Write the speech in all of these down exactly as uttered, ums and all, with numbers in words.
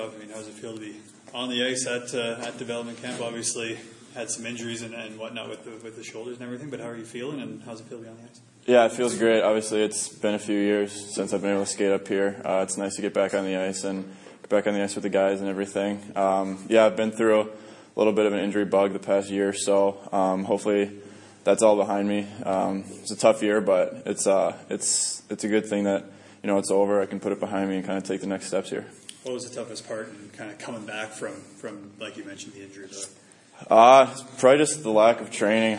I mean, how does it feel to be on the ice at uh, at development camp? Obviously, had some injuries and, and whatnot with the, with the shoulders and everything, but how are you feeling and how's it feel to be on the ice? Yeah, it feels great. Obviously, it's been a few years since I've been able to skate up here. Uh, it's nice to get back on the ice and get back on the ice with the guys and everything. Um, yeah, I've been through a little bit of an injury bug the past year or so. Um, hopefully, that's all behind me. Um, it's a tough year, but it's uh, it's it's a good thing that you know it's over. I can put it behind me and kind of take the next steps here. What was the toughest part in kind of coming back from, from like you mentioned, the injury bug? Uh, probably just the lack of training.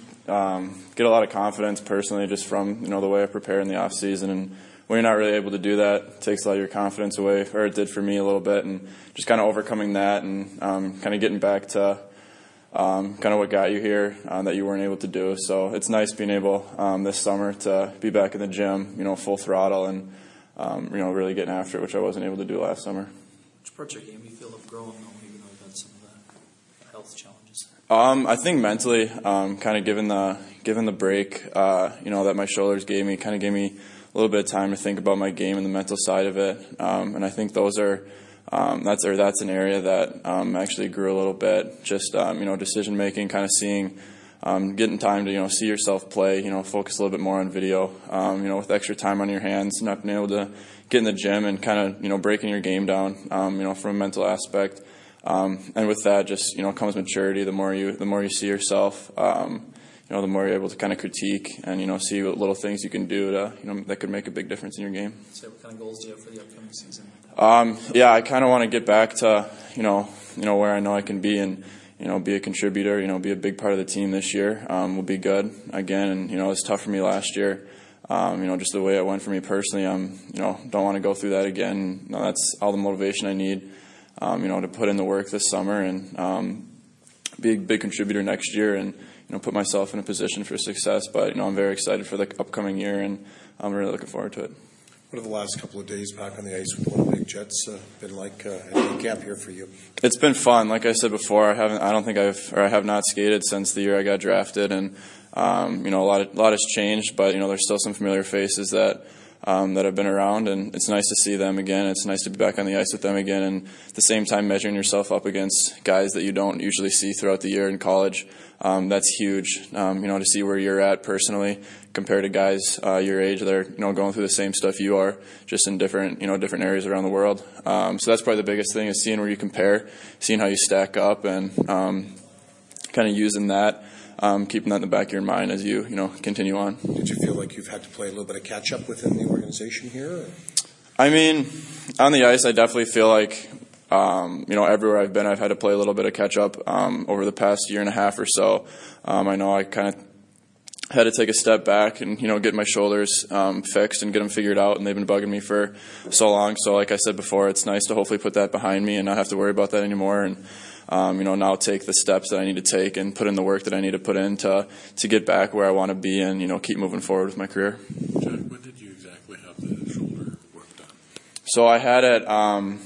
Um, get a lot of confidence personally just from you know the way I prepare in the off season, and when you're not really able to do that, it takes a lot of your confidence away, or it did for me a little bit, and just kind of overcoming that and um, kind of getting back to um, kind of what got you here uh, that you weren't able to do. So it's nice being able um, this summer to be back in the gym, you know, full throttle and um, you know really getting after it, which I wasn't able to do last summer. Which parts of your game do you feel have grown, though, even though you've had some of the health challenges? Um, I think mentally, um, kind of given the given the break, uh, you know, that my shoulders gave me, kind of gave me a little bit of time to think about my game and the mental side of it. Um, and I think those are um, that's or that's an area that um, actually grew a little bit. Just um, you know, decision making, kind of seeing, um, getting time to you know see yourself play. You know, focus a little bit more on video. Um, you know, with extra time on your hands, not being able to get in the gym and kind of you know breaking your game down. Um, you know, from a mental aspect. Um, and with that, just you know, comes maturity. The more you, the more you see yourself, um, you know, the more you're able to kind of critique and you know, see what little things you can do to, you know, that could make a big difference in your game. So, what kind of goals do you have for the upcoming season? Um, yeah, I kind of want to get back to, you know, you know, where I know I can be and you know, be a contributor. You know, be a big part of the team this year. Um, will be good again, and you know, it was tough for me last year. Um, you know, just the way it went for me personally. I'm, you know, don't want to go through that again. You know, that's all the motivation I need. Um, you know, to put in the work this summer and um, be a big contributor next year and, you know, put myself in a position for success. But, you know, I'm very excited for the upcoming year and I'm really looking forward to it. What have the last couple of days back on the ice with the Winnipeg Jets uh, been like uh, at the camp here for you? It's been fun. Like I said before, I haven't, I don't think I've, or I have not skated since the year I got drafted. And, um, you know, a lot, of, a lot has changed, but, you know, there's still some familiar faces that, Um, that have been around, and it's nice to see them again. It's nice to be back on the ice with them again, and at the same time measuring yourself up against guys that you don't usually see throughout the year in college. Um, that's huge, um, you know, to see where you're at personally compared to guys uh, your age that are, you know, going through the same stuff you are, just in different, you know, different areas around the world. Um, so that's probably the biggest thing, is seeing where you compare, seeing how you stack up, and um, kind of using that. Um, keeping that in the back of your mind as you, you know, continue on. Did you feel like you've had to play a little bit of catch-up within the organization here? Or? I mean, on the ice, I definitely feel like, um, you know, everywhere I've been, I've had to play a little bit of catch-up um, over the past year and a half or so. Um, I know I kind of had to take a step back and, you know, get my shoulders um, fixed and get them figured out, and they've been bugging me for so long. So like I said before, it's nice to hopefully put that behind me and not have to worry about that anymore. And Um, you know, now take the steps that I need to take and put in the work that I need to put in to, to get back where I want to be and, you know, keep moving forward with my career. Jack, when did you exactly have the shoulder work done? So I had it um,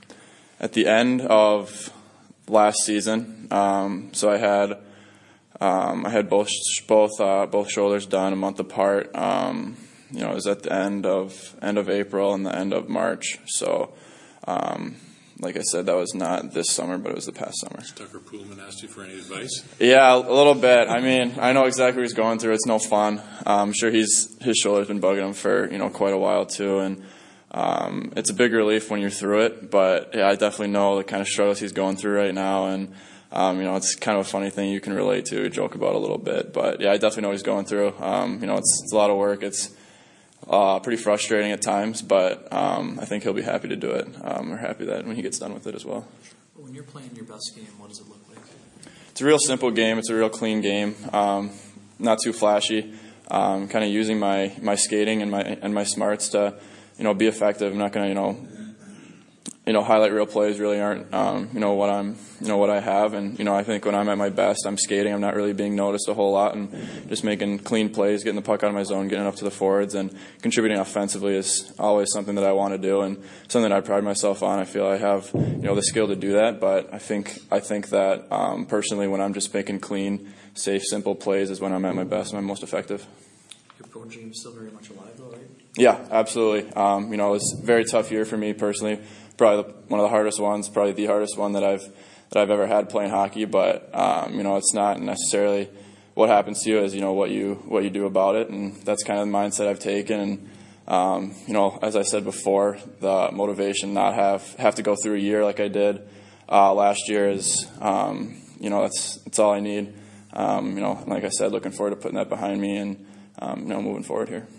at the end of last season. Um, so I had um, I had both both uh, both shoulders done a month apart. Um, you know, it was at the end of end of April and the end of March. So. Um, Like I said, that was not this summer, but it was the past summer. Has Tucker Poolman asked you for any advice? Yeah, a little bit. I mean, I know exactly what he's going through. It's no fun. I'm sure he's his shoulder's been bugging him for you know quite a while too, and um, it's a big relief when you're through it. But yeah, I definitely know the kind of struggles he's going through right now, and um, you know it's kind of a funny thing you can relate to, joke about a little bit. But yeah, I definitely know what he's going through. Um, you know, it's it's a lot of work. It's Uh, pretty frustrating at times, but um, I think he'll be happy to do it. Um, we're happy that when he gets done with it as well. When you're playing your best game, what does it look like? It's a real simple game. It's a real clean game. Um, not too flashy. Um, kind of using my, my skating and my and my smarts to, you know, be effective. I'm not going to, you know, you know, highlight reel plays really aren't, um, you know, what I'm, you know, what I have. And, you know, I think when I'm at my best, I'm skating. I'm not really being noticed a whole lot and just making clean plays, getting the puck out of my zone, getting it up to the forwards, and contributing offensively is always something that I want to do and something that I pride myself on. I feel I have, you know, the skill to do that, but I think, I think that, um, personally, when I'm just making clean, safe, simple plays is when I'm at my best and I'm most effective. Your pro dream is still very much alive though, right? Yeah, absolutely. Um, you know, it was a very tough year for me personally. probably the, one of the hardest ones, probably the hardest one that I've that I've ever had playing hockey. But um, you know, it's not necessarily what happens to you, is you know what you what you do about it, and that's kind of the mindset I've taken. And um, you know, as I said before, the motivation not have have to go through a year like I did uh, last year is um, you know that's that's all I need. Um, you know, like I said, looking forward to putting that behind me and um, you know moving forward here.